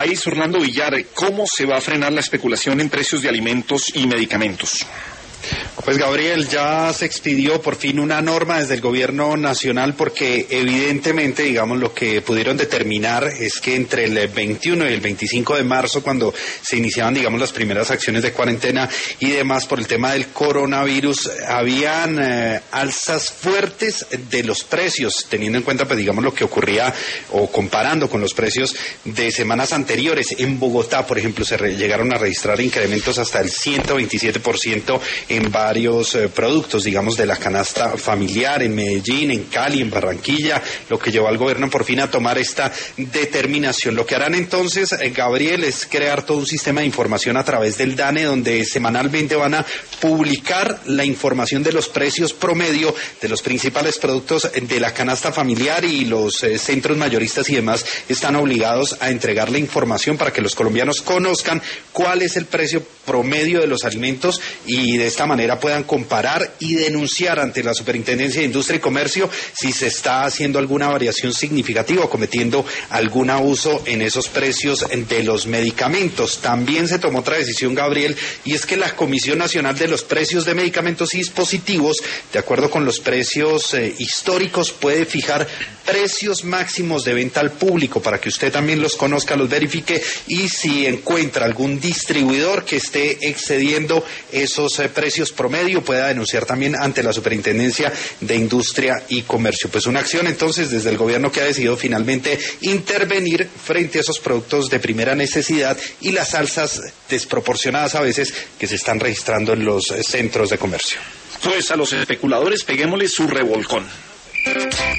país, Orlando Villar, ¿cómo se va a frenar la especulación en precios de alimentos y medicamentos? Pues Gabriel, ya se expidió por fin una norma desde el gobierno nacional porque evidentemente, digamos, lo que pudieron determinar es que entre el 21 y el 25 de marzo, cuando se iniciaban, digamos, las primeras acciones de cuarentena y demás por el tema del coronavirus, habían alzas fuertes de los precios, teniendo en cuenta, pues, digamos, lo que ocurría o comparando con los precios de semanas anteriores. En Bogotá, por ejemplo, llegaron a registrar incrementos hasta el 127% en varios productos, digamos, de la canasta familiar, en Medellín, en Cali, en Barranquilla, lo que llevó al gobierno por fin a tomar esta determinación. Lo que harán entonces, Gabriel, es crear todo un sistema de información a través del DANE, donde semanalmente van a publicar la información de los precios promedio de los principales productos de la canasta familiar, y los centros mayoristas y demás están obligados a entregar la información para que los colombianos conozcan cuál es el precio promedio de los alimentos y de esta manera puedan comparar y denunciar ante la Superintendencia de Industria y Comercio si se está haciendo alguna variación significativa o cometiendo algún abuso en esos precios de los medicamentos. También se tomó otra decisión, Gabriel, y es que la Comisión Nacional de los Precios de Medicamentos y Dispositivos, de acuerdo con los precios históricos, puede fijar precios máximos de venta al público para que usted también los conozca, los verifique, y si encuentra algún distribuidor que esté excediendo esos precios promedio, pueda denunciar también ante la Superintendencia de Industria y Comercio. Pues una acción entonces desde el gobierno que ha decidido finalmente intervenir frente a esos productos de primera necesidad y las alzas desproporcionadas a veces que se están registrando en los centros de comercio. Pues a los especuladores peguémosle su revolcón.